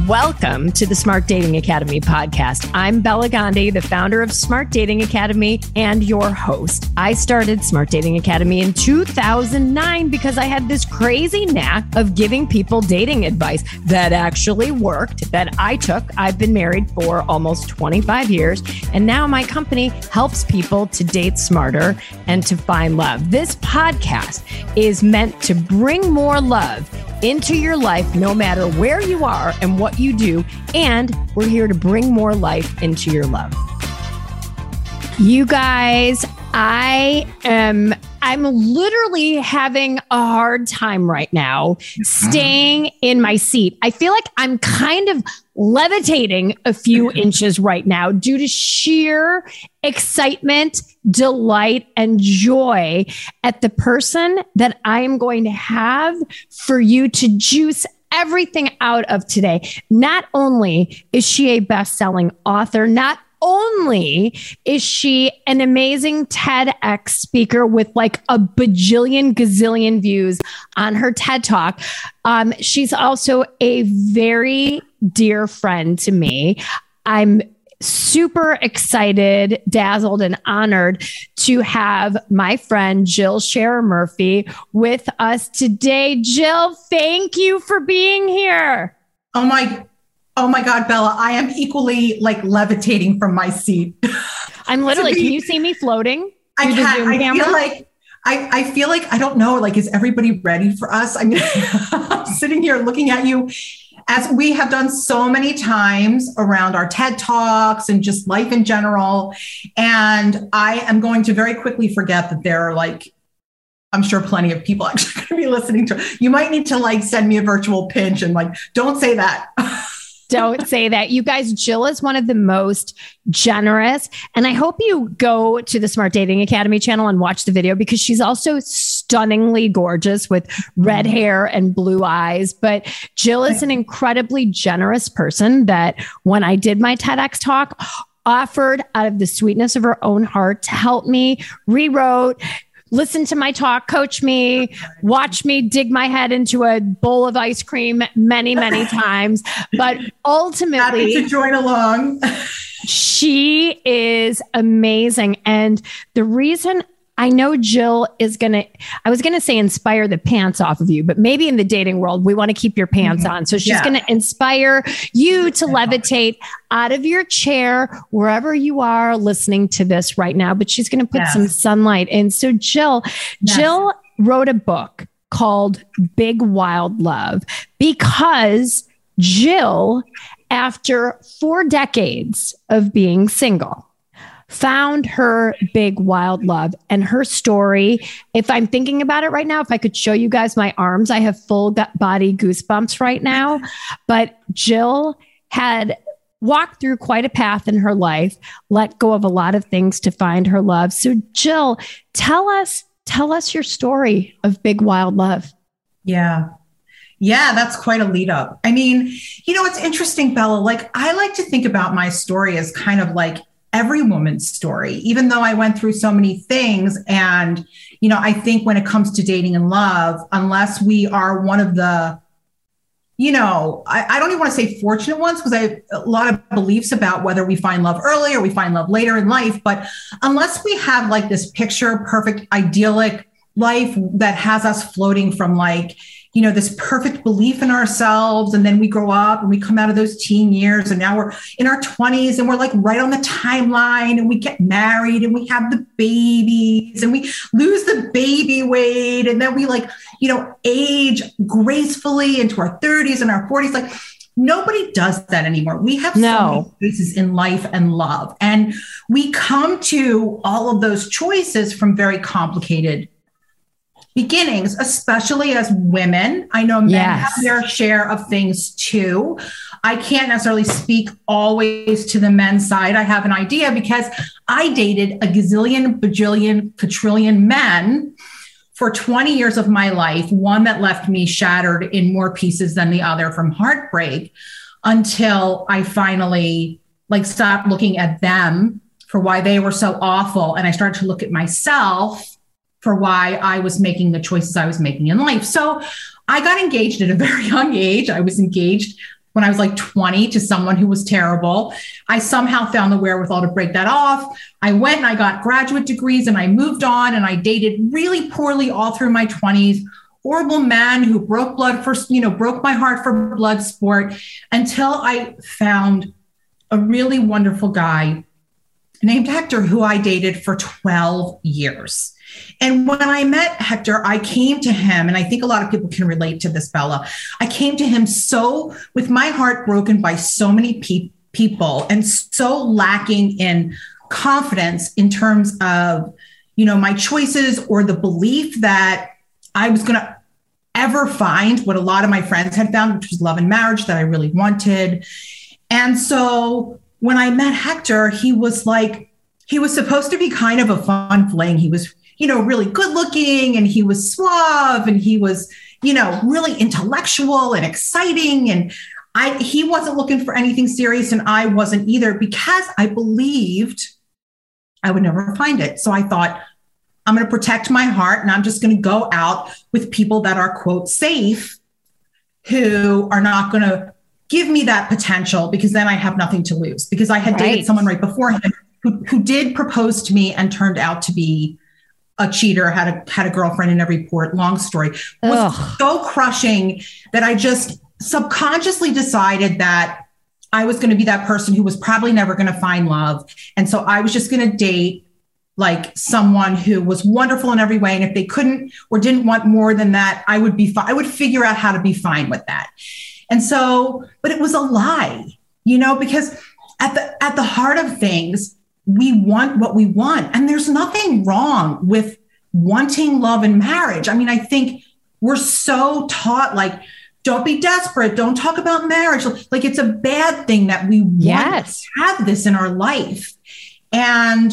Welcome to the Smart Dating Academy podcast. I'm Bella Gandhi, the founder of Smart Dating Academy and your host. I started Smart Dating Academy in 2009 because I had this crazy knack of giving people dating advice that actually worked, that I took. I've been married for almost 25 years, and now my company helps people to date smarter and to find love. This podcast is meant to bring more love into your life, no matter where you are and what you do. And we're here to bring more life into your love. You guys, I'm literally having a hard time right now staying in my seat. I feel like I'm kind of levitating a few inches right now due to sheer excitement, delight, and joy at the person that I am going to have for you to juice everything out of today. Not only is she a best-selling author, not only is she an amazing TEDx speaker with like a bajillion gazillion views on her TED Talk, she's also a very dear friend to me. I'm super excited, dazzled, and honored to have my friend Jill Scherer Murphy with us today. Jill, thank you for being here. Oh my God, Bella, I am equally like levitating from my seat. I'm literally, can you see me floating? I can. I feel like, I don't know, like, is everybody ready for us? I mean, I'm sitting here looking at you as we have done so many times around our TED Talks and just life in general. And I am going to very quickly forget that there are like, I'm sure plenty of people actually going to be listening to. You might need to like send me a virtual pinch and like, don't say that. Don't say that. You guys, Jill is one of the most generous. And I hope you go to the Smart Dating Academy channel and watch the video because she's also stunningly gorgeous with red hair and blue eyes. But Jill is an incredibly generous person that when I did my TEDx talk, offered out of the sweetness of her own heart to help me, rewrote, listen to my talk, coach me, watch me dig my head into a bowl of ice cream many, many times. But ultimately, happy to join along. She is amazing. And the reason I know Jill is I was going to say inspire the pants off of you, but maybe in the dating world, we want to keep your pants on. So she's going to inspire you to levitate out of your chair, wherever you are listening to this right now, but she's going to put some sunlight in. So Jill wrote a book called Big Wild Love because Jill, after 4 decades of being single, found her big wild love. And her story, if I'm thinking about it right now, if I could show you guys my arms, I have full body goosebumps right now. But Jill had walked through quite a path in her life, let go of a lot of things to find her love. So Jill, tell us your story of big wild love. Yeah, that's quite a lead up. I mean, you know, it's interesting, Bella, like I like to think about my story as kind of like every woman's story, even though I went through so many things. And, you know, I think when it comes to dating and love, unless we are one of the, you know, I don't even want to say fortunate ones because I have a lot of beliefs about whether we find love early or we find love later in life. But unless we have like this picture perfect, idyllic life that has us floating from like, you know, this perfect belief in ourselves. And then we grow up and we come out of those teen years and now we're in our 20s and we're like right on the timeline and we get married and we have the babies and we lose the baby weight. And then we like, you know, age gracefully into our 30s and our 40s. Like nobody does that anymore. We have so many choices in life and love. And we come to all of those choices from very complicated beginnings, especially as women. I know men have their share of things too. I can't necessarily speak always to the men's side. I have an idea because I dated a gazillion, bajillion, quadrillion men for 20 years of my life, one that left me shattered in more pieces than the other from heartbreak, until I finally like stopped looking at them for why they were so awful. And I started to look at myself for why I was making the choices I was making in life. So I got engaged at a very young age. I was engaged when I was like 20 to someone who was terrible. I somehow found the wherewithal to break that off. I went and I got graduate degrees and I moved on and I dated really poorly all through my 20s. Horrible man who broke my heart for blood sport, until I found a really wonderful guy named Hector, who I dated for 12 years. And when I met Hector, I came to him, and I think a lot of people can relate to this, Bella. I came to him with my heart broken by so many people and so lacking in confidence in terms of, my choices or the belief that I was going to ever find what a lot of my friends had found, which was love and marriage that I really wanted. And so when I met Hector, he was supposed to be kind of a fun fling. He was, really good looking, and he was suave, and he was, really intellectual and exciting. And he wasn't looking for anything serious, and I wasn't either, because I believed I would never find it. So I thought, I'm going to protect my heart, and I'm just going to go out with people that are, quote, safe, who are not going to give me that potential, because then I have nothing to lose. Because I had dated someone right before him who did propose to me and turned out to be a cheater, had a girlfriend in every port. Long story. Was so crushing that I just subconsciously decided that I was going to be that person who was probably never going to find love. And so I was just going to date like someone who was wonderful in every way. And if they couldn't or didn't want more than that, I would be fine. I would figure out how to be fine with that. And so, but it was a lie, because at the heart of things, we want what we want. And there's nothing wrong with wanting love and marriage. I mean, I think we're so taught, like, don't be desperate. Don't talk about marriage. Like, it's a bad thing that we want to have this in our life. And,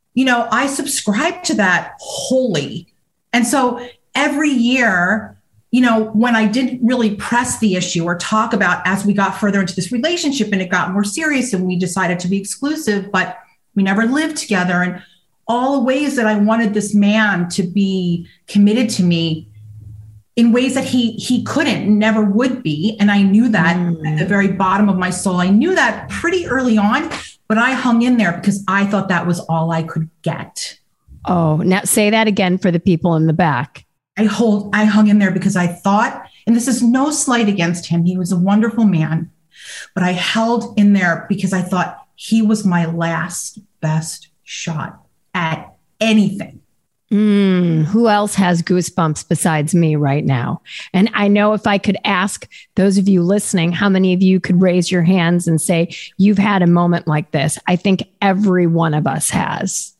I subscribe to that wholly. And so every year, when I didn't really press the issue or talk about, as we got further into this relationship and it got more serious and we decided to be exclusive, but we never lived together, and all the ways that I wanted this man to be committed to me in ways that he couldn't, never would be. And I knew that at the very bottom of my soul. I knew that pretty early on, but I hung in there because I thought that was all I could get. Oh, now say that again for the people in the back. I hung in there because I thought, and this is no slight against him, he was a wonderful man, but I held in there because I thought he was my last best shot at anything. Who else has goosebumps besides me right now? And I know if I could ask those of you listening, how many of you could raise your hands and say, you've had a moment like this? I think every one of us has.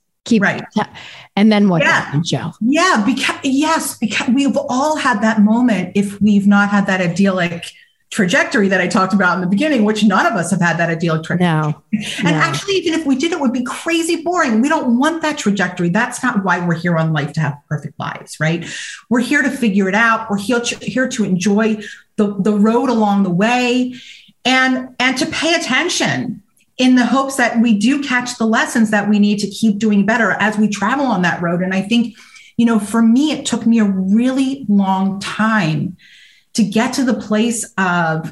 And then what happened, Jill? Yeah, because we've all had that moment if we've not had that idyllic trajectory that I talked about in the beginning, which none of us have had that idyllic trajectory. And actually, even if we did, it would be crazy boring. We don't want that trajectory. That's not why we're here on life, to have perfect lives, right? We're here to figure it out. We're here to enjoy the road along the way, and to pay attention in the hopes that we do catch the lessons that we need to keep doing better as we travel on that road. And I think, for me, it took me a really long time to get to the place of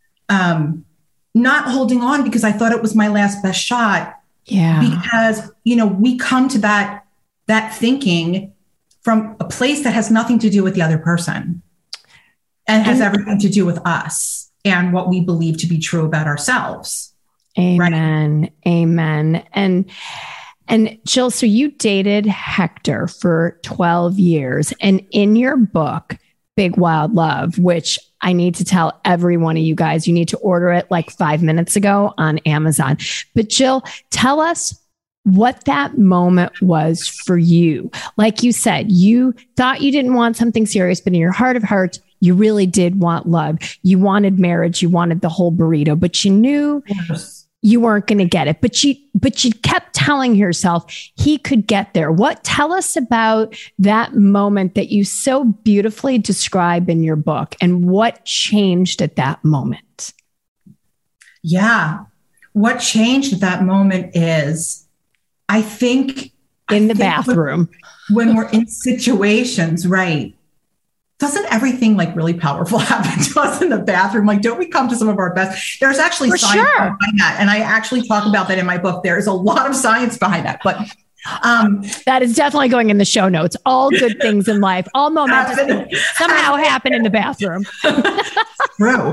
not holding on because I thought it was my last best shot. Yeah. Because, we come to that thinking from a place that has nothing to do with the other person and has everything to do with us and what we believe to be true about ourselves. Amen. Right? Amen. And Jill, so you dated Hector for 12 years, and in your book, Big Wild Love, which I need to tell every one of you guys, you need to order it like 5 minutes ago on Amazon. But Jill, tell us what that moment was for you. Like you said, you thought you didn't want something serious, but in your heart of hearts, you really did want love. You wanted marriage. You wanted the whole burrito, but you knew you weren't going to get it. But you kept telling yourself he could get there. Tell us about that moment that you so beautifully describe in your book, and what changed at that moment? Yeah. What changed at that moment is, I think in the bathroom, when we're in situations, right, doesn't everything like really powerful happen to us in the bathroom? Like, don't we come to some of our best? There's actually science behind that. And I actually talk about that in my book. There is a lot of science behind that, but that is definitely going in the show notes. All good things in life, all momentous things somehow happen in the bathroom. True.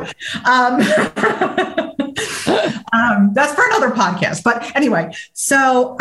That's for another podcast. But anyway, so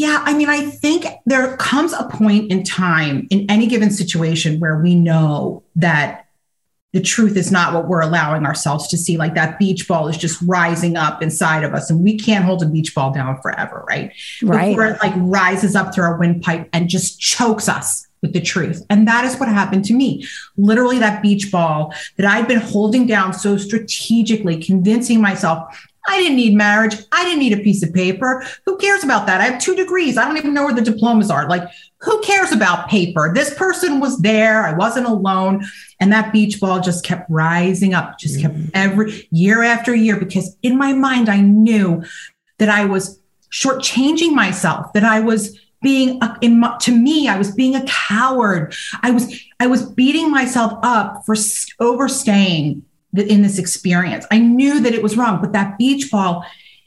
I think there comes a point in time in any given situation where we know that the truth is not what we're allowing ourselves to see. Like that beach ball is just rising up inside of us, and we can't hold a beach ball down forever, right? Right. Before it like rises up through our windpipe and just chokes us with the truth. And that is what happened to me. Literally that beach ball that I'd been holding down so strategically, convincing myself I didn't need marriage. I didn't need a piece of paper. Who cares about that? I have 2 degrees. I don't even know where the diplomas are. Like, who cares about paper? This person was there. I wasn't alone. And that beach ball just kept rising up, just kept every year after year, because in my mind, I knew that I was shortchanging myself, that I was being, to me, I was being a coward. I was beating myself up for overstaying in this experience. I knew that it was wrong, but that beach ball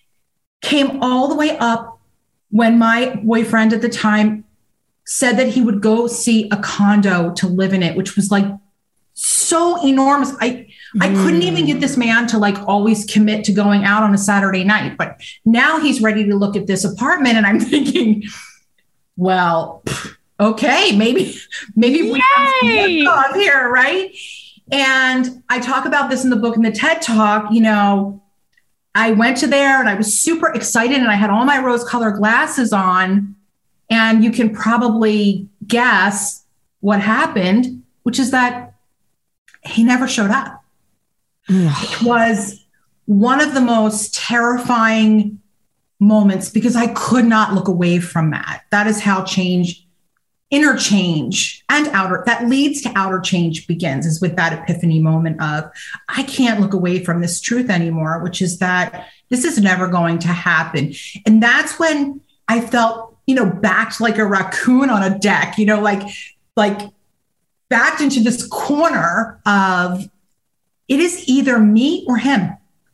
came all the way up when my boyfriend at the time said that he would go see a condo to live in it, which was like so enormous. I couldn't even get this man to like always commit to going out on a Saturday night, but now he's ready to look at this apartment. And I'm thinking, well, okay, maybe we have some here, right? And I talk about this in the book, in the TED Talk. You know, I went to there and I was super excited and I had all my rose-colored glasses on. And you can probably guess what happened, which is that he never showed up. It was one of the most terrifying moments because I could not look away from that. That is how inner change and that leads to outer change begins, is with that epiphany moment of, I can't look away from this truth anymore, which is that this is never going to happen. And that's when I felt, backed like a raccoon on a deck, like backed into this corner of, it is either me or him.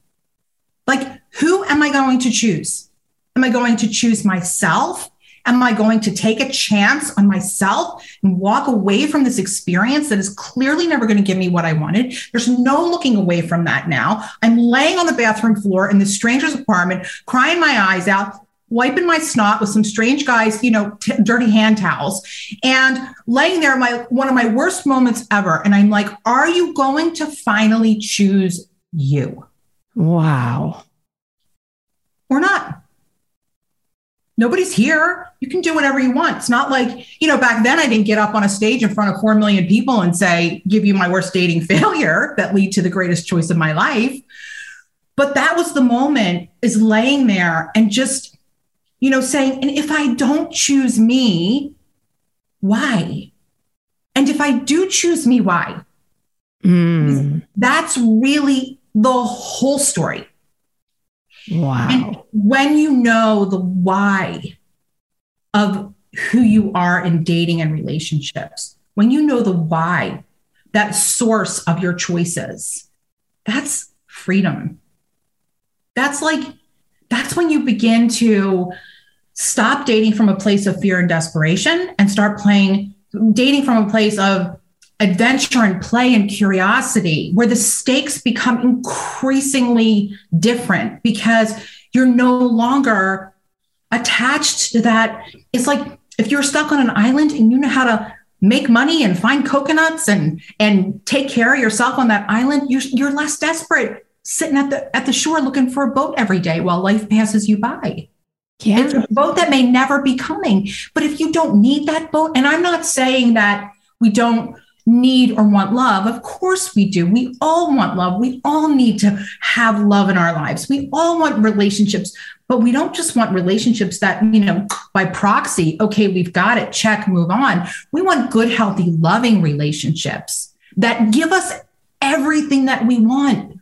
Like, who am I going to choose? Am I going to choose myself? Am I going to take a chance on myself and walk away from this experience that is clearly never going to give me what I wanted? There's no looking away from that now. I'm laying on the bathroom floor in this stranger's apartment, crying my eyes out, wiping my snot with some strange guys, dirty hand towels, and laying there, one of my worst moments ever. And I'm like, are you going to finally choose you? Wow. Or not? Nobody's here. You can do whatever you want. It's not like, back then I didn't get up on a stage in front of 4 million people and say, give you my worst dating failure that lead to the greatest choice of my life. But that was the moment, is laying there and just, saying, and if I don't choose me, why? And if I do choose me, why? That's really the whole story. Wow. And when you know the why of who you are in dating and relationships, when you know the why, that source of your choices, that's freedom. That's when you begin to stop dating from a place of fear and desperation and start dating from a place of adventure and play and curiosity, where the stakes become increasingly different because you're no longer attached to that. It's like if you're stuck on an island and you know how to make money and find coconuts and take care of yourself on that island, you're less desperate sitting at the shore looking for a boat every day while life passes you by. Yeah. It's a boat that may never be coming. But if you don't need that boat, and I'm not saying that we don't need or want love. Of course we do. We all want love. We all need to have love in our lives. We all want relationships, but we don't just want relationships that, by proxy, okay, we've got it, check, move on. We want good, healthy, loving relationships that give us everything that we want.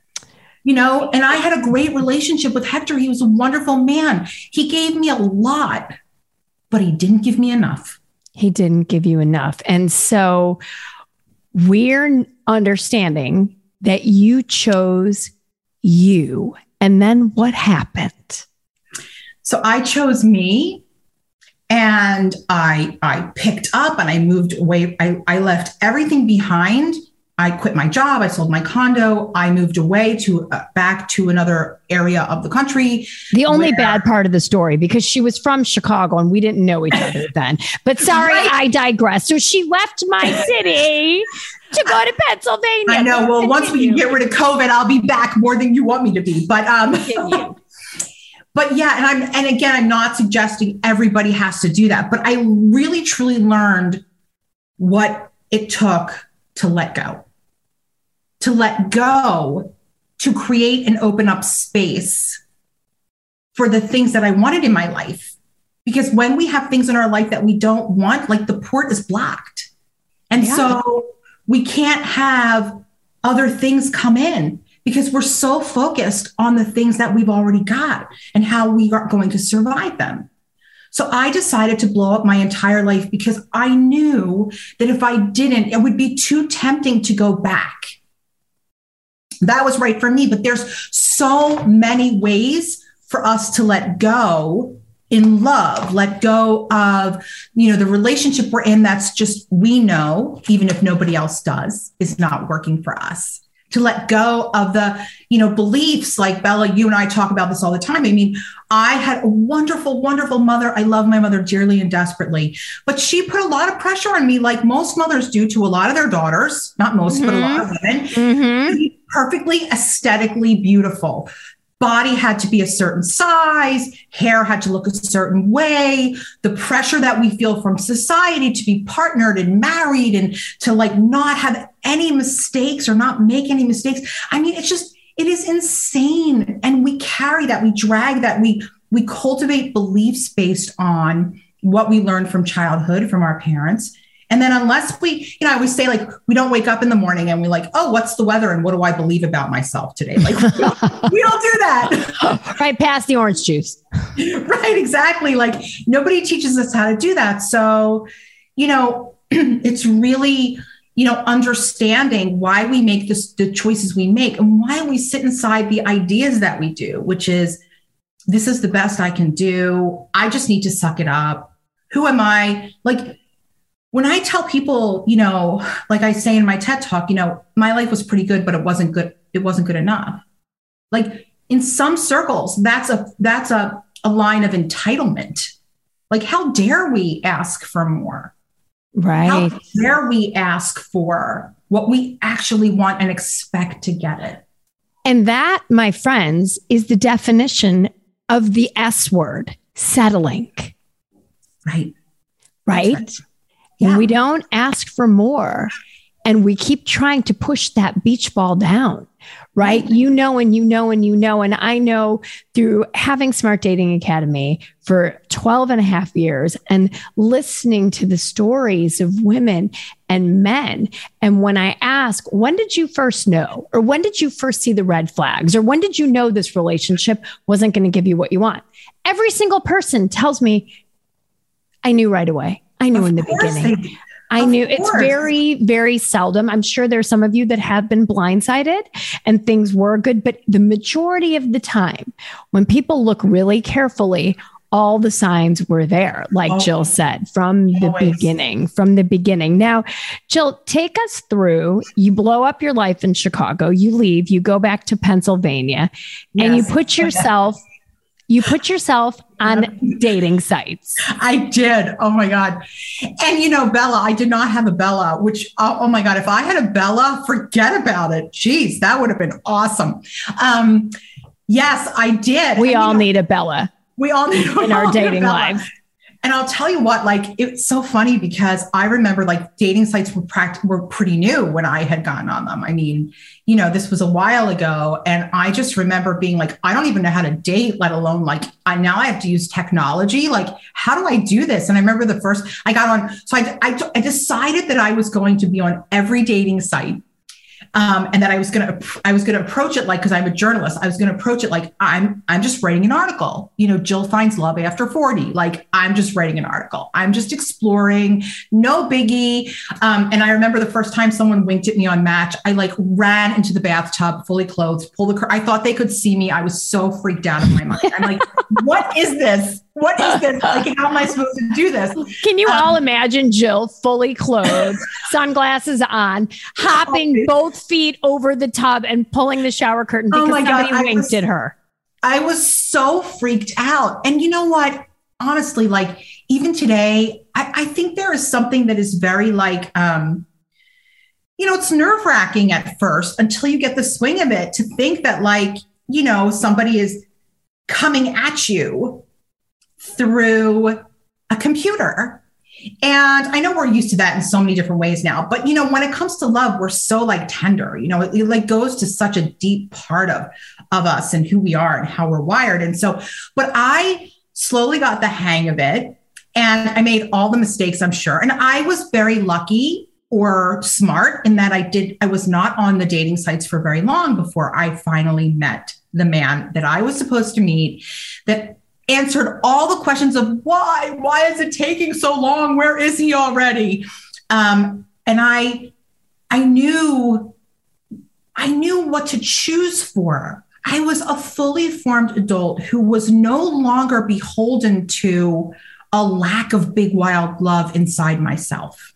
And I had a great relationship with Hector. He was a wonderful man. He gave me a lot, but he didn't give me enough. He didn't give you enough. And so we're understanding that you chose you. And then what happened? So I chose me, and I picked up and I moved away. I left everything behind. I quit my job. I sold my condo. I moved away to back to another area of the country. The only bad part of the story, because she was from Chicago and we didn't know each other then. But sorry, right. I digress. So she left my city to go to Pennsylvania. I know. Well, once we get rid of COVID, I'll be back more than you want me to be. But but yeah, and again, I'm not suggesting everybody has to do that, but I really truly learned what it took to let go. To let go, to create and open up space for the things that I wanted in my life. Because when we have things in our life that we don't want, like the port is blocked. And so we can't have other things come in because we're so focused on the things that we've already got and how we are going to survive them. So I decided to blow up my entire life because I knew that if I didn't, it would be too tempting to go back. That was right for me, but there's so many ways for us to let go in love, let go of, the relationship we're in that's just, we know, even if nobody else does, is not working for us. To let go of the, beliefs like Bella, you and I talk about this all the time. I mean, I had a wonderful, wonderful mother. I love my mother dearly and desperately, but she put a lot of pressure on me, like most mothers do to a lot of their daughters, not most, but a lot of women, to be perfectly aesthetically beautiful. Body had to be a certain size, hair had to look a certain way, the pressure that we feel from society to be partnered and married and to not have any mistakes or not make any mistakes. I mean, it is insane. And we carry that, we drag that, we cultivate beliefs based on what we learned from childhood, from our parents. And then unless we, I always say we don't wake up in the morning and we oh, what's the weather? And what do I believe about myself today? We don't do that. Right past the orange juice. Right, exactly. Nobody teaches us how to do that. So, it's really, understanding why we make the choices we make and why we sit inside the ideas that we do, which is, this is the best I can do. I just need to suck it up. Who am I? When I tell people, like I say in my TED talk, my life was pretty good, but it wasn't good. It wasn't good enough. In some circles, that's a line of entitlement. How dare we ask for more? Right. How dare we ask for what we actually want and expect to get it? And that, my friends, is the definition of the S word, settling. Right. Right. When we don't ask for more and we keep trying to push that beach ball down, right? And and I know through having Smart Dating Academy for 12 and a half years and listening to the stories of women and men. And when I ask, when did you first know? Or when did you first see the red flags? Or when did you know this relationship wasn't going to give you what you want? Every single person tells me, I knew right away. I knew in the beginning. I knew. It's very, very seldom. I'm sure there's some of you that have been blindsided and things were good, but the majority of the time, when people look really carefully, all the signs were there, like Jill said, from the beginning. Now, Jill, take us through, you blow up your life in Chicago, you leave, you go back to Pennsylvania, and you put yourself on dating sites. I did. Oh my God. And Bella, I did not have a Bella, which, oh my God, if I had a Bella, forget about it. Jeez, that would have been awesome. Yes, I did. We all need a Bella. We all need in our dating lives. And I'll tell you what, it's so funny because I remember dating sites were pretty new when I had gotten on them. I mean, this was a while ago. And I just remember being I don't even know how to date, let alone now I have to use technology. How do I do this? And I remember the first I got on. So I decided that I was going to be on every dating site. And that I was going to approach it like, cause I'm a journalist, I was going to approach it like, I'm just writing an article, Jill finds love after 40. Like, I'm just writing an article. I'm just exploring, no biggie. And I remember the first time someone winked at me on Match, I like ran into the bathtub, fully clothed, I thought they could see me. I was so freaked out of my mind. I'm like, what is this? What is this? Like, how am I supposed to do this? Can you all imagine Jill fully clothed, sunglasses on, hopping both feet over the tub and pulling the shower curtain because somebody winked at her? I was so freaked out. And you know what? Honestly, like even today, I think there is something that is very like, it's nerve-wracking at first until you get the swing of it to think that like, somebody is coming at you through a computer. And I know we're used to that in so many different ways now, but when it comes to love, we're so like tender, it like goes to such a deep part of us and who we are and how we're wired. And so, but I slowly got the hang of it and I made all the mistakes, I'm sure. And I was very lucky or smart in that I was not on the dating sites for very long before I finally met the man that I was supposed to meet, that answered all the questions of why is it taking so long? Where is he already? And I knew what to choose for. I was a fully formed adult who was no longer beholden to a lack of big, wild love inside myself.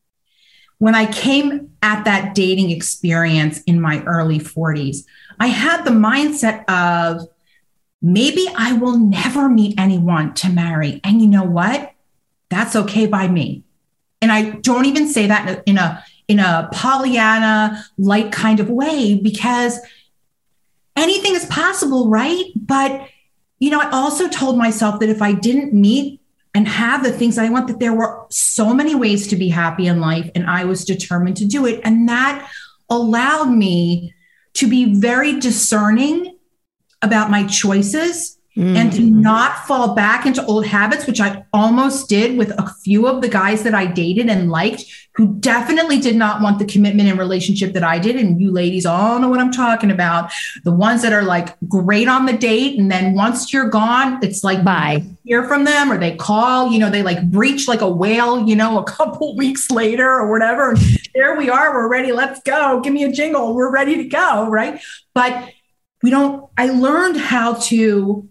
When I came at that dating experience in my early 40s, I had the mindset of, maybe I will never meet anyone to marry. And you know what? That's okay by me. And I don't even say that in a Pollyanna like kind of way, because anything is possible, right? But, I also told myself that if I didn't meet and have the things I want, that there were so many ways to be happy in life. And I was determined to do it. And that allowed me to be very discerning about my choices and to not fall back into old habits, which I almost did with a few of the guys that I dated and liked, who definitely did not want the commitment and relationship that I did. And you ladies all know what I'm talking about. The ones that are like great on the date. And then once you're gone, it's like, bye. Hear from them or they call, they like breach like a whale, a couple weeks later or whatever. And there we are. We're ready. Let's go. Give me a jingle. We're ready to go. Right. But I learned how to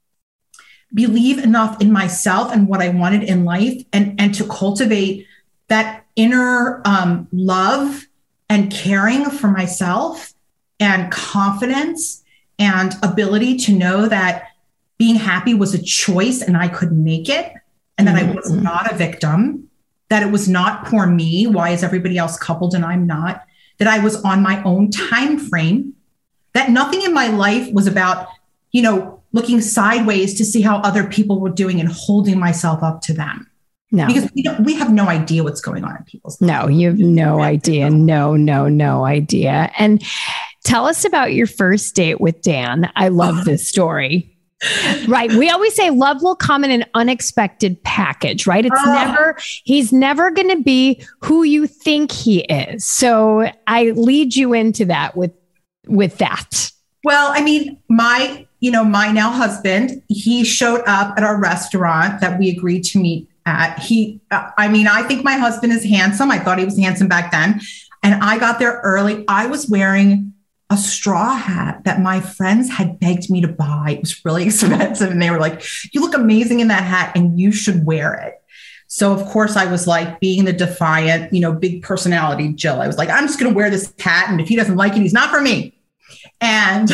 believe enough in myself and what I wanted in life and to cultivate that inner love and caring for myself and confidence and ability to know that being happy was a choice and I could make it and that I was not a victim, that it was not poor me. Why is everybody else coupled and I'm not? That I was on my own time frame. That nothing in my life was about, looking sideways to see how other people were doing and holding myself up to them. No, because we have no idea what's going on in people's lives. No, you have no idea. No idea. And tell us about your first date with Dan. I love this story. Right. We always say love will come in an unexpected package, right? He's never going to be who you think he is. So I lead you into that with that. Well, I mean, my now husband, he showed up at our restaurant that we agreed to meet at. I think my husband is handsome. I thought he was handsome back then. And I got there early. I was wearing a straw hat that my friends had begged me to buy. It was really expensive. And they were like, you look amazing in that hat and you should wear it. So of course I was like being the defiant, big personality Jill. I was like, I'm just going to wear this hat. And if he doesn't like it, he's not for me. And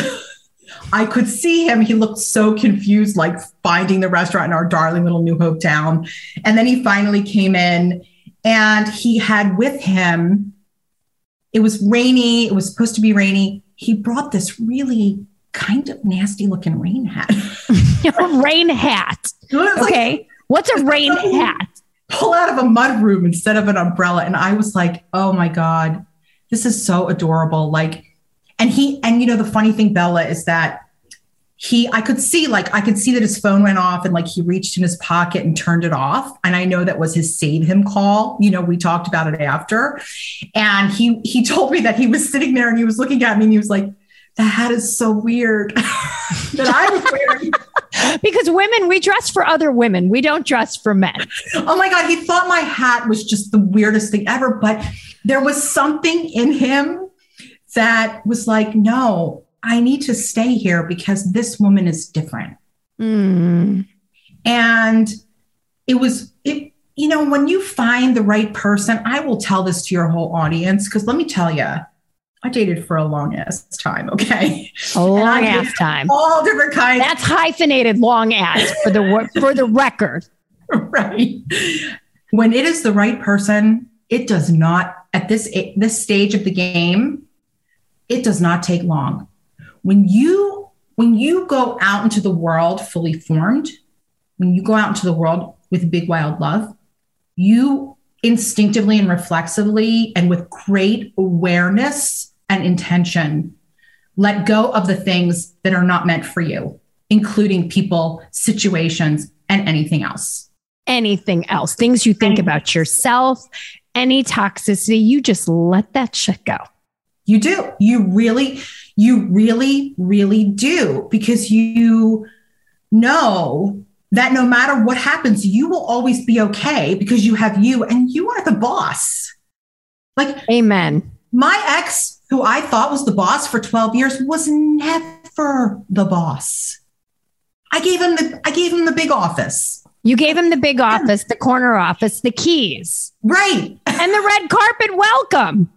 I could see him. He looked so confused, like finding the restaurant in our darling little New Hope town. And then he finally came in and he had with him, it was rainy. It was supposed to be rainy. He brought this really kind of nasty looking rain hat. Rain hat. Okay. What's a rain hat? Pull out of a mud room instead of an umbrella. And I was like, oh my God, this is so adorable. Like, and the funny thing, Bella, is that I could see that his phone went off and like he reached in his pocket and turned it off. And I know that was his save him call. You know, we talked about it after. And he told me that he was sitting there and he was looking at me and he was like, the hat is so weird that I was wearing. Because women, we dress for other women. We don't dress for men. Oh my God. He thought my hat was just the weirdest thing ever. But there was something in him that was like, no, I need to stay here because this woman is different. And when you find the right person, I will tell this to your whole audience, because let me tell you, I dated for a long ass time. Okay. A long ass time. All different kinds. That's hyphenated long ass for the record. Right. When it is the right person, it does not, at this stage of the game, it does not take long. When you go out into the world fully formed, when you go out into the world with big, wild love, you instinctively and reflexively and with great awareness and intention, let go of the things that are not meant for you, including people, situations, and anything else. Anything else, things you think about yourself, any toxicity, you just let that shit go. You do. You really, really do, because you know that no matter what happens, you will always be okay because you have you and you are the boss. Like, amen. My ex, who I thought was the boss for 12 years, was never the boss. I gave him the big office. You gave him the big office, the corner office, the keys. Right. And the red carpet welcome.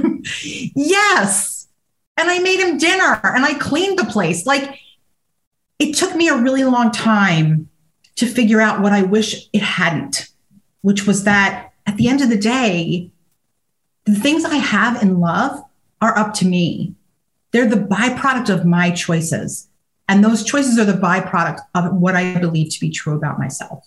Yes. And I made him dinner and I cleaned the place. Like, it took me a really long time to figure out what I wish it hadn't, which was that at the end of the day, the things I have in love are up to me. They're the byproduct of my choices. And those choices are the byproduct of what I believe to be true about myself.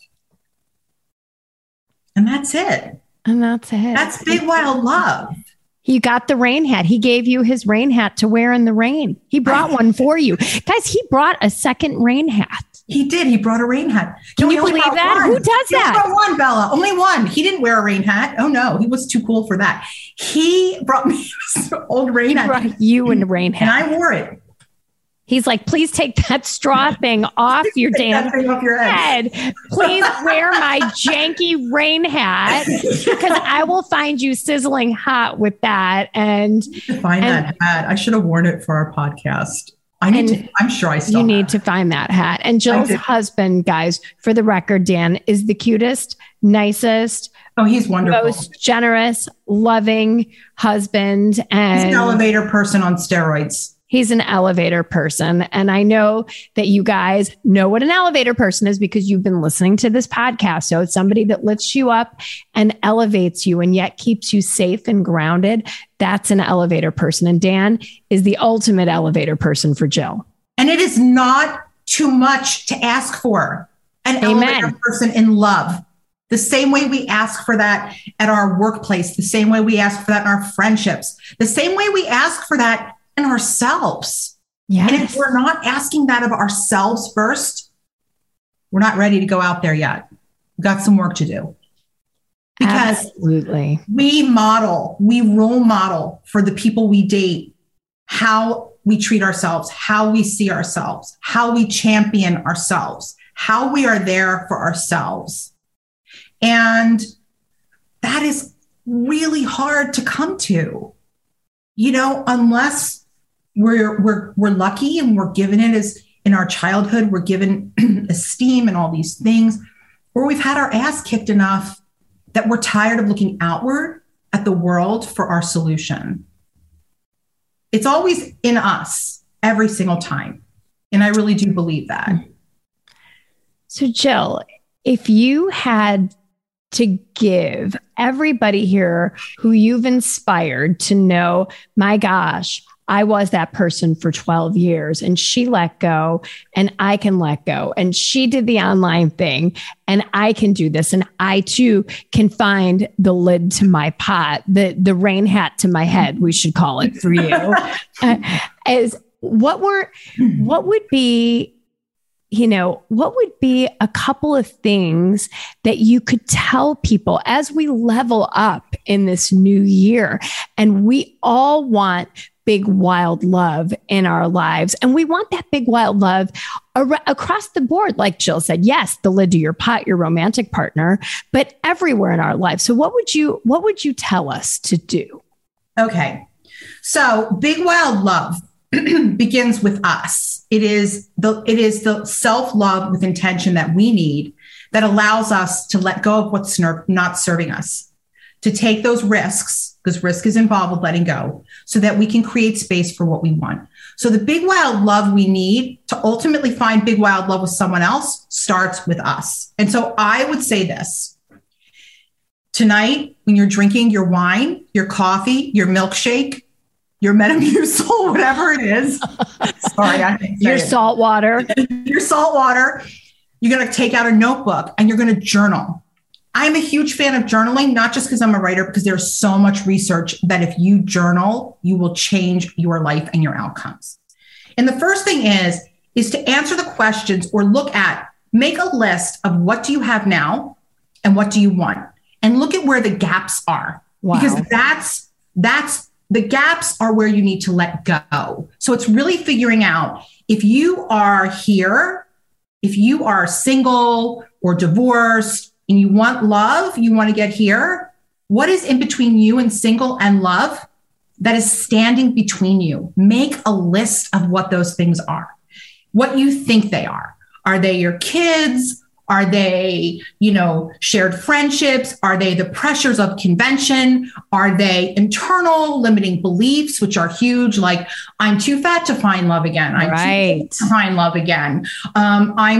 And that's it. That's big, wild love. He got the rain hat. He gave you his rain hat to wear in the rain. He brought one for you. Guys, he brought a second rain hat. He did. He brought a rain hat. Can you believe that? One. Who does that? He brought one, Bella. Only one. He didn't wear a rain hat. Oh, no. He was too cool for that. He brought me this old rain hat. Brought you in the rain hat. And I wore it. He's like, please take that straw thing off your damn head. Please wear my janky rain hat, because I will find you sizzling hot with that. And find that hat. I should have worn it for our podcast. I'm sure I still need to find that hat. And Jill's husband, guys, for the record, Dan, is the cutest, nicest. Oh, he's wonderful. Most generous, loving husband. And he's an elevator person on steroids. He's an elevator person. And I know that you guys know what an elevator person is because you've been listening to this podcast. So it's somebody that lifts you up and elevates you and yet keeps you safe and grounded. That's an elevator person. And Dan is the ultimate elevator person for Jill. And it is not too much to ask for an elevator person in love. The same way we ask for that at our workplace, the same way we ask for that in our friendships, the same way we ask for that in ourselves. Yes. And if we're not asking that of ourselves first, we're not ready to go out there yet. We've got some work to do. Because absolutely, we role model for the people we date, how we treat ourselves, how we see ourselves, how we champion ourselves, how we are there for ourselves. And that is really hard to come to, unless we're lucky and we're given it as in our childhood, we're given esteem and all these things, or we've had our ass kicked enough that we're tired of looking outward at the world for our solution. It's always in us every single time. And I really do believe that. So Jill, if you had to give everybody here who you've inspired to know, my gosh, I was that person for 12 years and she let go and I can let go. And she did the online thing and I can do this. And I too can find the lid to my pot, the rain hat to my head, we should call it for you. what would be, what would be a couple of things that you could tell people as we level up in this new year? And we all want big, wild love in our lives. And we want that big, wild love across the board. Like Jill said, yes, the lid to your pot, your romantic partner, but everywhere in our lives. So what would you tell us to do? Okay. So big, wild love begins with us. It is the self-love with intention that we need that allows us to let go of what's not serving us, to take those risks, because risk is involved with letting go, so that we can create space for what we want. So the big, wild love we need to ultimately find big, wild love with someone else starts with us. And so I would say this. Tonight, when you're drinking your wine, your coffee, your milkshake, your Metamucil, whatever it is. Sorry, I think your salt water. Your salt water. You're going to take out a notebook and you're going to journal. I'm a huge fan of journaling, not just because I'm a writer, because there's so much research that if you journal, you will change your life and your outcomes. And the first thing is to answer the questions or make a list of what do you have now and what do you want? And look at where the gaps are. Wow. Because that's the gaps are where you need to let go. So it's really figuring out if you are here, if you are single or divorced and you want love, you want to get here, what is in between you and single and love that is standing between you? Make a list of what those things are, what you think they are. Are they your kids? Are they, shared friendships? Are they the pressures of convention? Are they internal limiting beliefs, which are huge? Like, I'm too fat to find love again. I'm too old to find love again. I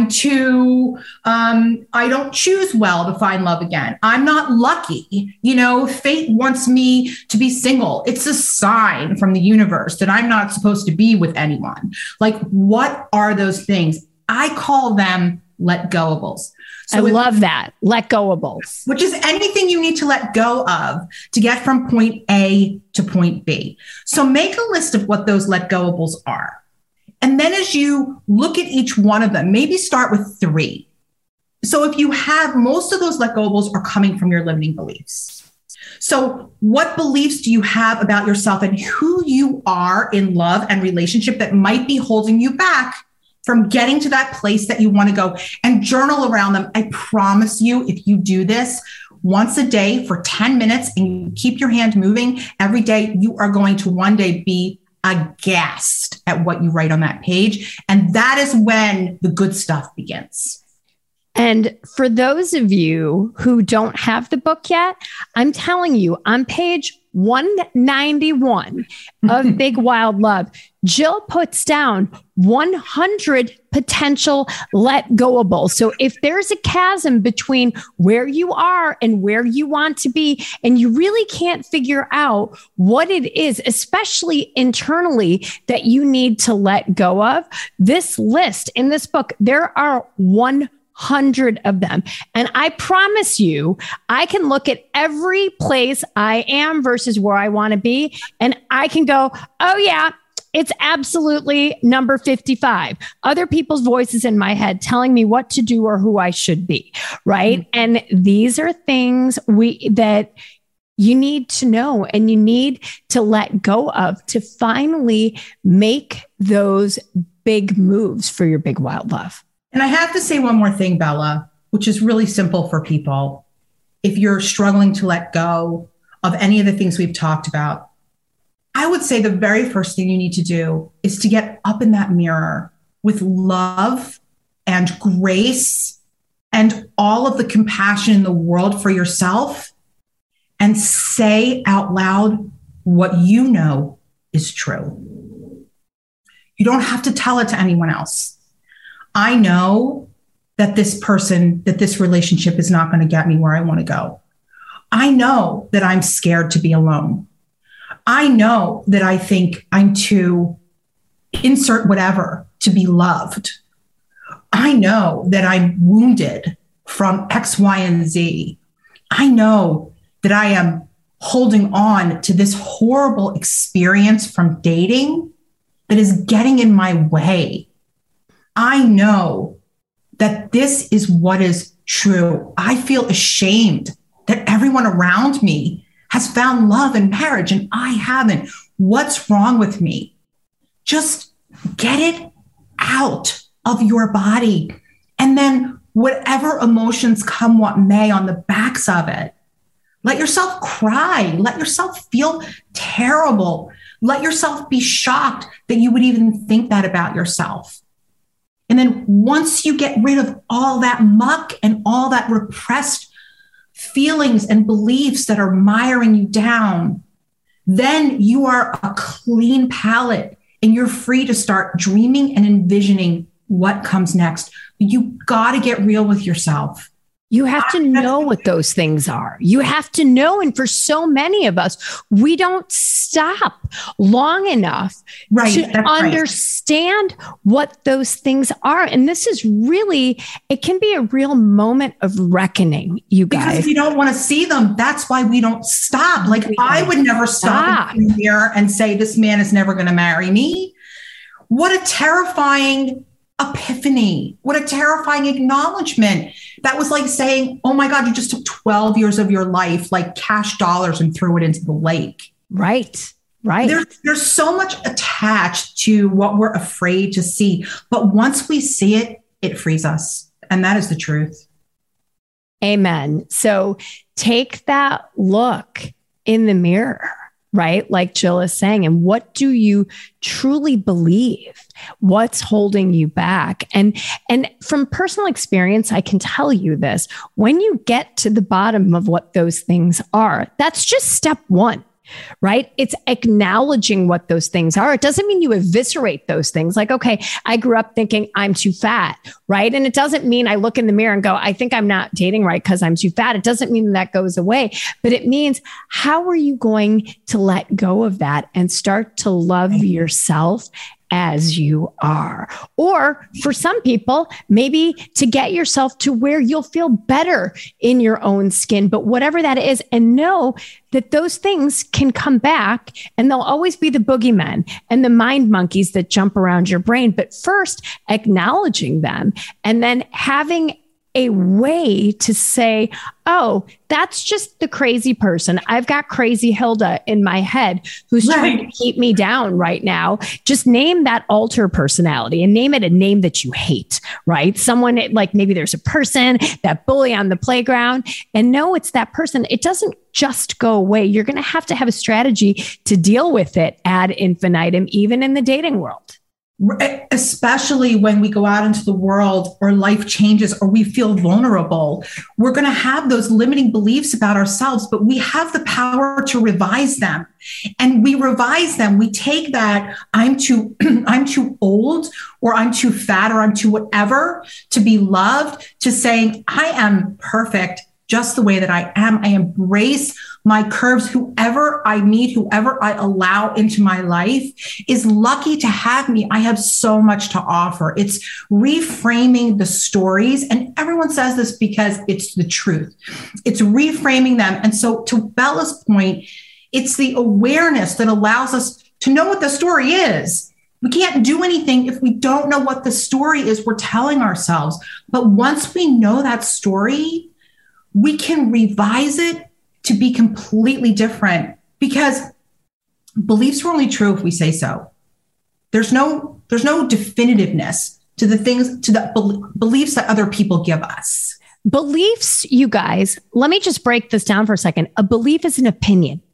don't choose well to find love again. I'm not lucky. Fate wants me to be single. It's a sign from the universe that I'm not supposed to be with anyone. Like, what are those things? I call them let goables. So I love that. Let goables. Which is anything you need to let go of to get from point A to point B. So make a list of what those let goables are. And then as you look at each one of them, maybe start with 3. So if you have, most of those let goables are coming from your limiting beliefs. So what beliefs do you have about yourself and who you are in love and relationship that might be holding you back from getting to that place that you want to go? And journal around them. I promise you, if you do this once a day for 10 minutes and you keep your hand moving every day, you are going to one day be aghast at what you write on that page. And that is when the good stuff begins. And for those of you who don't have the book yet, I'm telling you, on page 191 of Big Wild Love, Jill puts down 100 potential let goables. So if there's a chasm between where you are and where you want to be, and you really can't figure out what it is, especially internally, that you need to let go of, this list in this book, there are 100 of them. And I promise you, I can look at every place I am versus where I want to be, and I can go, oh yeah, it's absolutely number 55. Other people's voices in my head telling me what to do or who I should be, right? Mm-hmm. And these are things that you need to know and you need to let go of to finally make those big moves for your big wild love. And I have to say one more thing, Bella, which is really simple for people. If you're struggling to let go of any of the things we've talked about, I would say the very first thing you need to do is to get up in that mirror with love and grace and all of the compassion in the world for yourself and say out loud what you know is true. You don't have to tell it to anyone else. I know that this relationship is not going to get me where I want to go. I know that I'm scared to be alone. I know that I think I'm too insert whatever to be loved. I know that I'm wounded from X, Y, and Z. I know that I am holding on to this horrible experience from dating that is getting in my way. I know that this is what is true. I feel ashamed that everyone around me has found love and marriage and I haven't. What's wrong with me? Just get it out of your body. And then whatever emotions come what may on the backs of it, let yourself cry. Let yourself feel terrible. Let yourself be shocked that you would even think that about yourself. And then once you get rid of all that muck and all that repressed feelings and beliefs that are miring you down, then you are a clean palette and you're free to start dreaming and envisioning what comes next. You got to get real with yourself. You have to know what those things are. You have to know. And for so many of us, we don't stop long enough to understand what those things are. And this is really, it can be a real moment of reckoning, you guys. Because we don't want to see them. That's why we don't stop. Like I would never stop in the mirror and say, this man is never going to marry me. What a terrifying epiphany. What a terrifying acknowledgement. That was like saying, oh my God, you just took 12 years of your life, like cash dollars, and threw it into the lake. Right. There's so much attached to what we're afraid to see. But once we see it, it frees us. And that is the truth. Amen. So take that look in the mirror, right? Like Jill is saying, and what do you truly believe? What's holding you back? And from personal experience, I can tell you this, when you get to the bottom of what those things are, that's just step one. Right? It's acknowledging what those things are. It doesn't mean you eviscerate those things. Like, okay, I grew up thinking I'm too fat, right? And it doesn't mean I look in the mirror and go, I think I'm not dating right because I'm too fat. It doesn't mean that goes away, but it means how are you going to let go of that and start to love yourself as you are? Or for some people, maybe to get yourself to where you'll feel better in your own skin, but whatever that is, and know that those things can come back and they'll always be the boogeymen and the mind monkeys that jump around your brain. But first, acknowledging them and then having a way to say, oh, that's just the crazy person. I've got crazy Hilda in my head who's trying to keep me down right now. Just name that alter personality and name it a name that you hate, right? Someone like maybe there's a person, that bully on the playground, and no, it's that person. It doesn't just go away. You're going to have a strategy to deal with it ad infinitum, even in the dating world. Especially when we go out into the world or life changes or we feel vulnerable, we're going to have those limiting beliefs about ourselves, but we have the power to revise them. And we revise them. We take that I'm too old, or I'm too fat, or I'm too whatever to be loved, to saying I am perfect just the way that I am. I embrace my curves. Whoever I meet, whoever I allow into my life is lucky to have me. I have so much to offer. It's reframing the stories. And everyone says this because it's the truth. It's reframing them. And so to Bella's point, it's the awareness that allows us to know what the story is. We can't do anything if we don't know what the story is we're telling ourselves. But once we know that story, we can revise it to be completely different, because beliefs are only true if we say so. There's no definitiveness to the things, to the beliefs that other people give us. Beliefs, you guys, let me just break this down for a second. A belief is an opinion.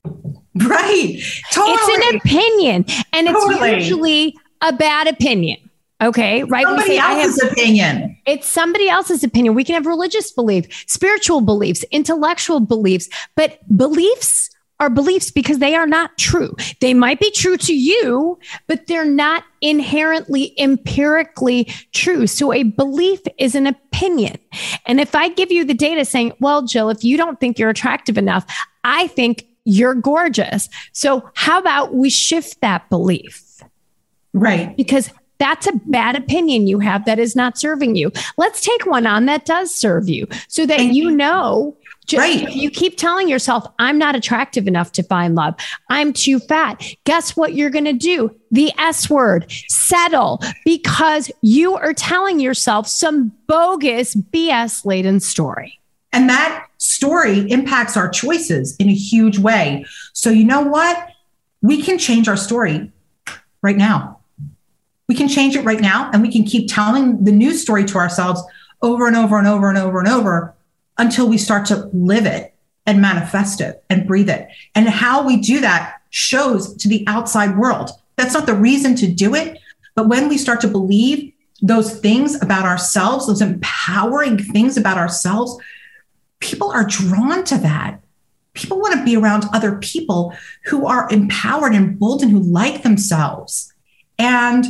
Right. Totally. It's an opinion, and it's usually a bad opinion. Okay, right? Somebody else's opinion. It's somebody else's opinion. We can have religious belief, spiritual beliefs, intellectual beliefs, but beliefs are beliefs because they are not true. They might be true to you, but they're not inherently empirically true. So a belief is an opinion. And if I give you the data saying, well, Jill, if you don't think you're attractive enough, I think you're gorgeous. So how about we shift that belief? Right. Because that's a bad opinion you have that is not serving you. Let's take one on that does serve you, so that you know Right. You keep telling yourself, I'm not attractive enough to find love. I'm too fat. Guess what you're going to do? The S word, settle, because you are telling yourself some bogus BS laden story. And that story impacts our choices in a huge way. So you know what? We can change our story right now. We can change it right now, and we can keep telling the new story to ourselves over and over and over and over and over until we start to live it and manifest it and breathe it. And how we do that shows to the outside world. That's not the reason to do it. But when we start to believe those things about ourselves, those empowering things about ourselves, people are drawn to that. People want to be around other people who are empowered and bold and who like themselves. And,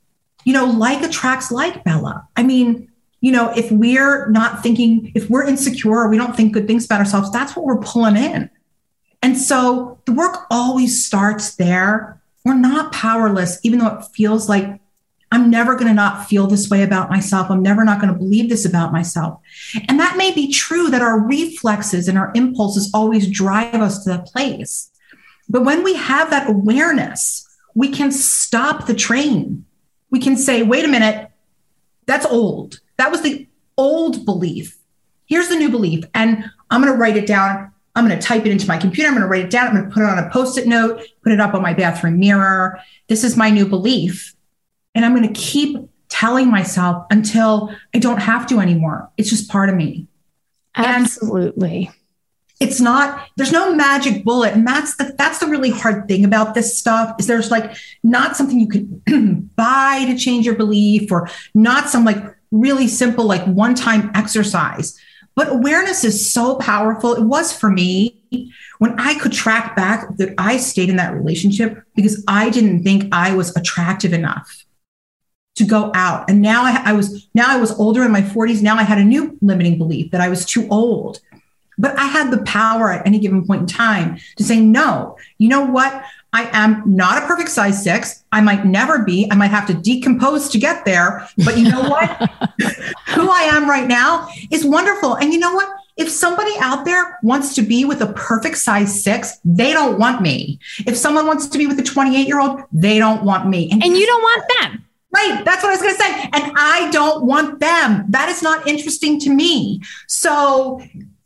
like attracts like, Bella. I mean, if we're not thinking, if we're insecure or we don't think good things about ourselves, that's what we're pulling in. And so the work always starts there. We're not powerless, even though it feels like I'm never going to not feel this way about myself. I'm never not going to believe this about myself. And that may be true, that our reflexes and our impulses always drive us to that place. But when we have that awareness, we can stop the train. We can say, wait a minute, that's old. That was the old belief. Here's the new belief. And I'm going to write it down. I'm going to type it into my computer. I'm going to write it down. I'm going to put it on a Post-it note, put it up on my bathroom mirror. This is my new belief. And I'm going to keep telling myself until I don't have to anymore. It's just part of me. Absolutely. And it's not, there's no magic bullet. And that's the really hard thing about this stuff, is there's not something you can buy to change your belief, or not some really simple, one-time exercise. But awareness is so powerful. It was for me when I could track back that I stayed in that relationship because I didn't think I was attractive enough to go out. And now I was older, in my 40s. Now I had a new limiting belief that I was too old. But I had the power at any given point in time to say, no, you know what? I am not a perfect size 6. I might never be. I might have to decompose to get there. But you know what? Who I am right now is wonderful. And you know what? If somebody out there wants to be with a perfect size 6, they don't want me. If someone wants to be with a 28-year-old, they don't want me. And you don't want them. Right. That's what I was going to say. And I don't want them. That is not interesting to me. So,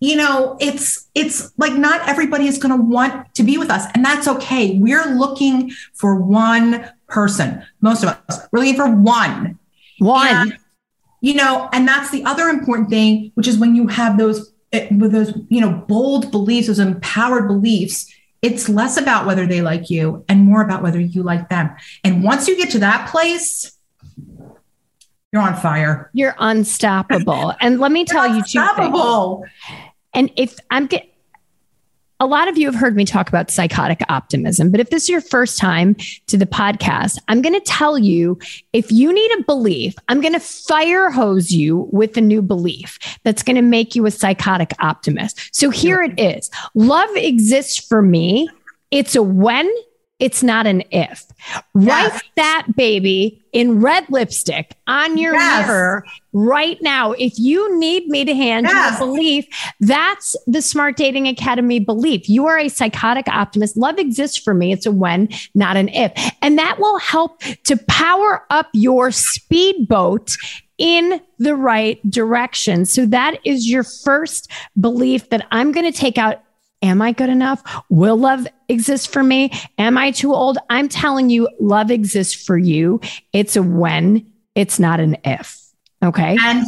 it's not everybody is going to want to be with us. And that's okay. We're looking for one person. Most of us, we're looking for one. And, and that's the other important thing, which is when you have those bold beliefs, those empowered beliefs, it's less about whether they like you and more about whether you like them. And once you get to that place, you're on fire. You're unstoppable. And let me tell you two things. And a lot of you have heard me talk about psychotic optimism, but if this is your first time to the podcast, I'm going to tell you, if you need a belief, I'm going to fire hose you with a new belief that's going to make you a psychotic optimist. So here it is. Love exists for me. It's a when, it's not an if. Write that baby in red lipstick on your mirror right now. If you need me to hand you a belief, that's the Smart Dating Academy belief. You are a psychotic optimist. Love exists for me. It's a when, not an if. And that will help to power up your speedboat in the right direction. So that is your first belief that I'm going to take out. Am I good enough? Will love exist for me? Am I too old? I'm telling you, love exists for you. It's a when, it's not an if. Okay. And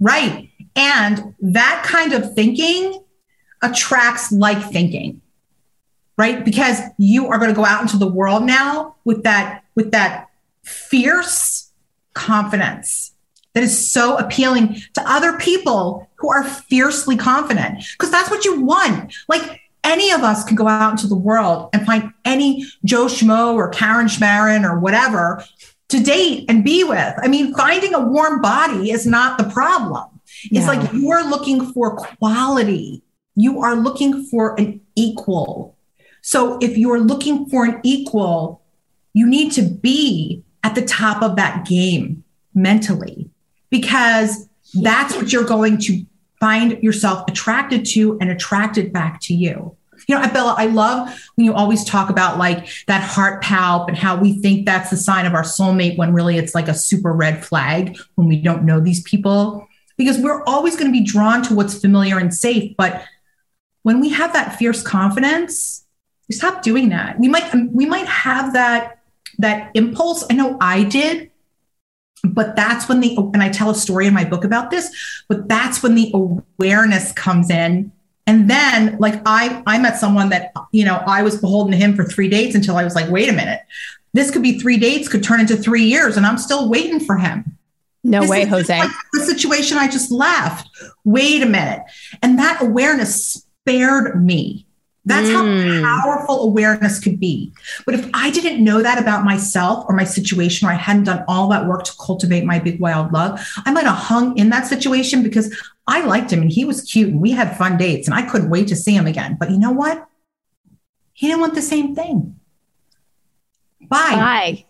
that kind of thinking attracts like thinking, right? Because you are going to go out into the world now with that fierce confidence that is so appealing to other people who are fiercely confident, because that's what you want. Any of us can go out into the world and find any Joe Schmo or Karen Schmarin or whatever to date and be with. I mean, finding a warm body is not the problem. It's you are looking for quality. You are looking for an equal. So if you're looking for an equal, you need to be at the top of that game mentally, because that's what you're going to find yourself attracted to and attracted back to you. You know, Bella, I love when you always talk about like that heart palp and how we think that's the sign of our soulmate when really it's like a super red flag when we don't know these people, because we're always going to be drawn to what's familiar and safe. But when we have that fierce confidence, we stop doing that. We might have that impulse. I know I did, but that's when and I tell a story in my book about this, but that's when the awareness comes in. And then like I met someone that, you know, I was beholden to him for 3 dates until I was like, wait a minute, this could be 3 dates, could turn into 3 years. And I'm still waiting for him. No way, Jose. Like the situation I just left. Wait a minute. And that awareness spared me. That's how powerful awareness could be. But if I didn't know that about myself or my situation, or I hadn't done all that work to cultivate my big wild love, I might have hung in that situation because I liked him and he was cute and we had fun dates and I couldn't wait to see him again. But you know what? He didn't want the same thing. Bye.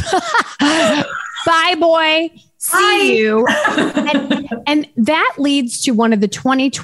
Bye, boy. See you. And that leads to one of the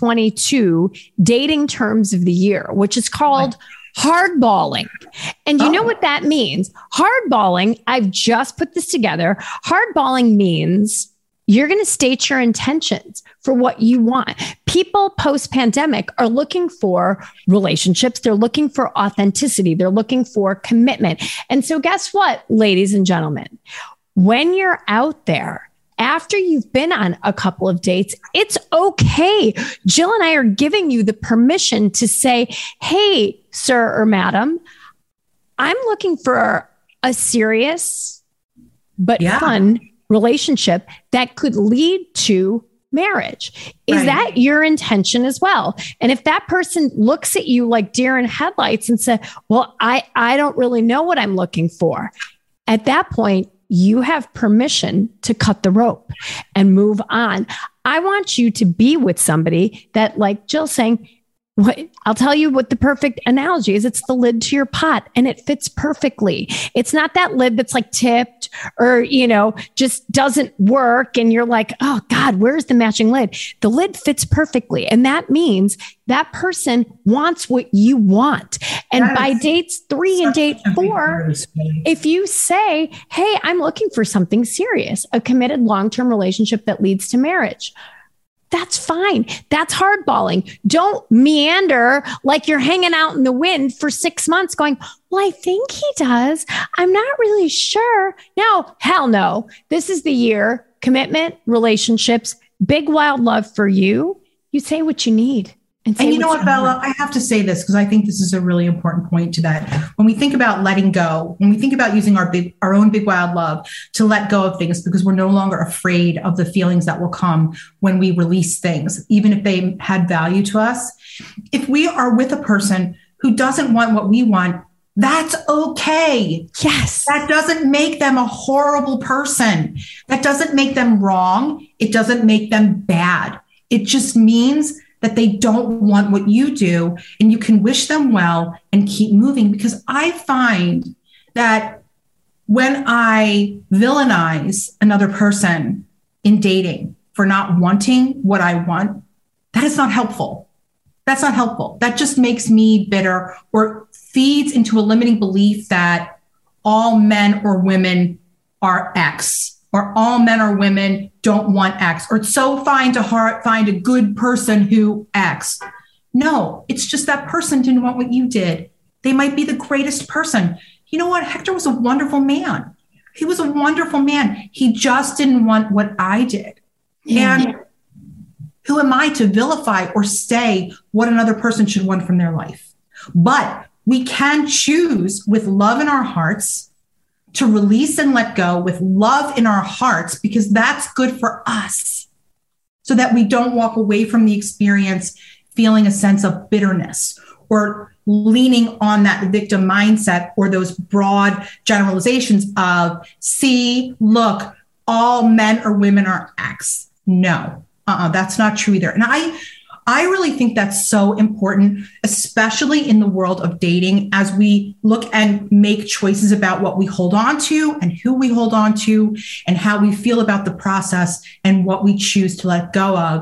2022 dating terms of the year, which is called hardballing. And you know what that means? Hardballing, I've just put this together. Hardballing means you're going to state your intentions for what you want. People post-pandemic are looking for relationships. They're looking for authenticity. They're looking for commitment. And so guess what, ladies and gentlemen? When you're out there, after you've been on a couple of dates, it's okay. Jill and I are giving you the permission to say, hey, sir or madam, I'm looking for a serious but fun relationship that could lead to marriage. Is that your intention as well? And if that person looks at you like deer in headlights and said, well, I don't really know what I'm looking for. At that point, you have permission to cut the rope and move on. I want you to be with somebody that, like Jill's saying, I'll tell you what the perfect analogy is. It's the lid to your pot and it fits perfectly. It's not that lid that's like tipped or, you know, just doesn't work. And you're like, oh God, where's the matching lid? The lid fits perfectly. And that means that person wants what you want. And by dates 3 and date 4, if you say, hey, I'm looking for something serious, a committed long-term relationship that leads to marriage, that's fine. That's hardballing. Don't meander like you're hanging out in the wind for 6 months going, well, I think he does. I'm not really sure. No, hell no. This is the year. Commitment, relationships, big wild love for you. You say what you need. And you know what, Bella, I have to say this because I think this is a really important point to that. When we think about letting go, when we think about using our own big wild love to let go of things because we're no longer afraid of the feelings that will come when we release things, even if they had value to us. If we are with a person who doesn't want what we want, that's okay. Yes. That doesn't make them a horrible person. That doesn't make them wrong. It doesn't make them bad. It just means that they don't want what you do, and you can wish them well and keep moving. Because I find that when I villainize another person in dating for not wanting what I want, that is not helpful. That's not helpful. That just makes me bitter or feeds into a limiting belief that all men or women are X, or all men or women don't want X, or it's so fine to find a good person who X. No, it's just that person didn't want what you did. They might be the greatest person. You know what? Hector was a wonderful man. He was a wonderful man. He just didn't want what I did. And who am I to vilify or say what another person should want from their life? But we can choose with love in our hearts to release and let go with love in our hearts, because that's good for us, so that we don't walk away from the experience feeling a sense of bitterness or leaning on that victim mindset or those broad generalizations of, see, look, all men or women are X. No, that's not true either. And I really think that's so important, especially in the world of dating, as we look and make choices about what we hold on to and who we hold on to and how we feel about the process and what we choose to let go of.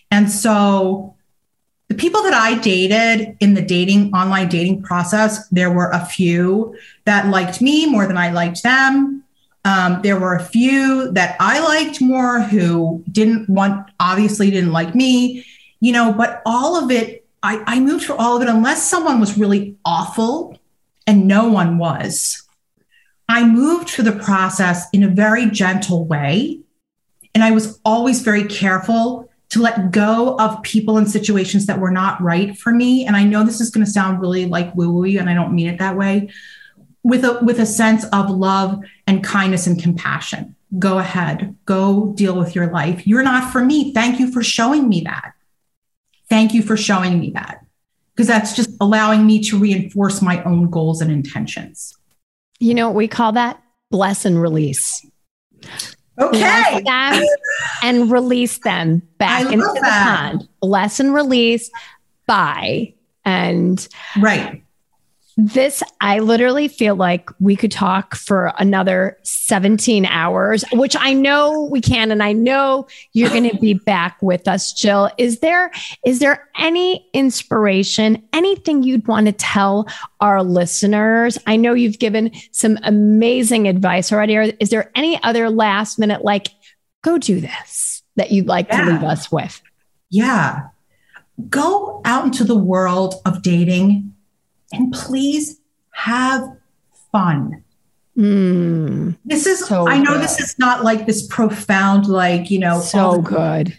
And so the people that I dated in the online dating process, there were a few that liked me more than I liked them. There were a few that I liked more who obviously didn't like me, but all of it, I moved through all of it unless someone was really awful, and no one was. I moved through the process in a very gentle way. And I was always very careful to let go of people and situations that were not right for me. And I know this is going to sound really like woo-woo, and I don't mean it that way, with a sense of love and kindness and compassion. Go ahead, go deal with your life. You're not for me. Thank you for showing me that. Thank you for showing me that. Because that's just allowing me to reinforce my own goals and intentions. You know what we call that? Bless and release. Okay. Bless them and release them back into the pond. Bless and release. Bye. And right. This, I literally feel like we could talk for another 17 hours, which I know we can. And I know you're going to be back with us, Jill. Is there any inspiration, anything you'd want to tell our listeners? I know you've given some amazing advice already. Is there any other last minute, like, go do this that you'd like to leave us with? Yeah. Go out into the world of dating and please have fun. This is, so I know good. This is not like this profound, like, so good.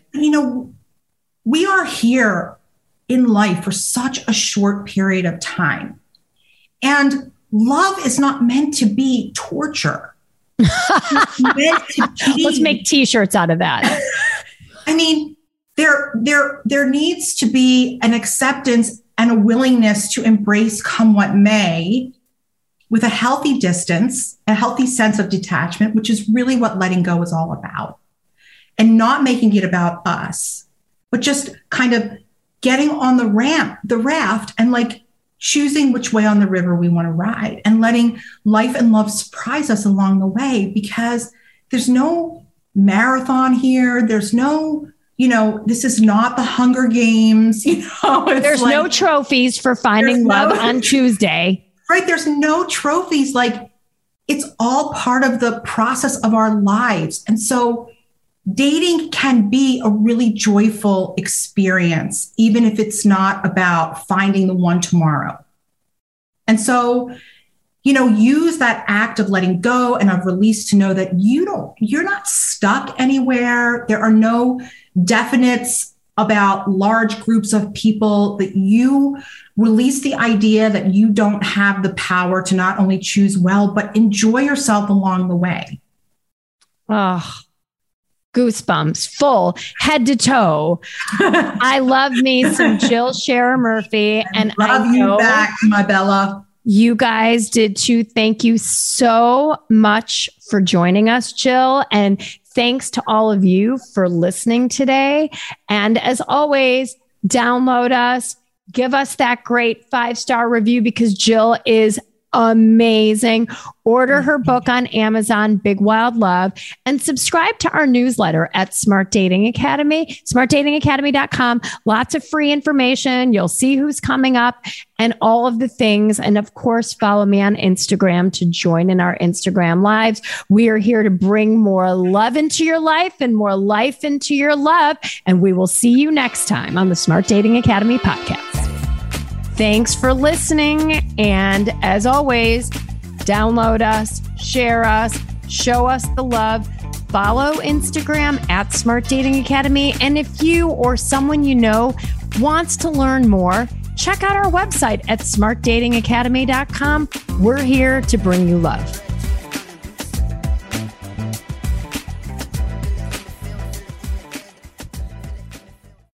We are here in life for such a short period of time. And love is not meant to be torture. It's meant to be. Let's make t-shirts out of that. I mean, there needs to be an acceptance and a willingness to embrace come what may, with a healthy distance, a healthy sense of detachment, which is really what letting go is all about. And not making it about us, but just kind of getting on the raft, and like choosing which way on the river we want to ride, and letting life and love surprise us along the way, because there's no marathon here. There's no, this is not the Hunger Games. There's no trophies for finding love on Tuesday. Right. There's no trophies. Like, it's all part of the process of our lives. And so dating can be a really joyful experience, even if it's not about finding the one tomorrow. And so, use that act of letting go and of release to know that you're not stuck anywhere. There are no definites about large groups of people, that you release the idea that you don't have the power to not only choose well, but enjoy yourself along the way. Oh, goosebumps, full head to toe. I love me some Jill Scherer Murphy. And love you back, my Bella. You guys did too. Thank you so much for joining us, Jill. And thanks to all of you for listening today. And as always, download us, give us that great 5-star review, because Jill is amazing. Order her book on Amazon, Big Wild Love, and subscribe to our newsletter at Smart Dating Academy, smartdatingacademy.com. Lots of free information. You'll see who's coming up and all of the things. And of course, follow me on Instagram to join in our Instagram lives. We are here to bring more love into your life and more life into your love. And we will see you next time on the Smart Dating Academy podcast. Thanks for listening. And as always, download us, share us, show us the love. Follow Instagram at Smart Dating Academy. And if you or someone you know wants to learn more, check out our website at smartdatingacademy.com. We're here to bring you love.